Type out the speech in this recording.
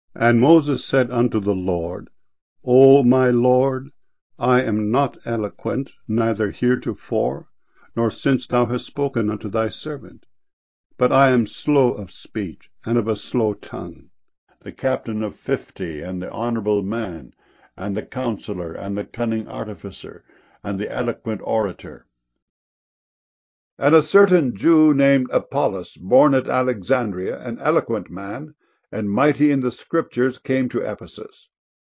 And Moses said unto the Lord, O my Lord, I am not eloquent, neither heretofore, nor since thou hast spoken unto thy servant: but I am slow of speech, and of a slow tongue. The captain of 50, and the honourable man, and the counsellor, and the cunning artificer, and the eloquent orator. And a certain Jew named Apollos, born at Alexandria, an eloquent man, and mighty in the Scriptures, came to Ephesus.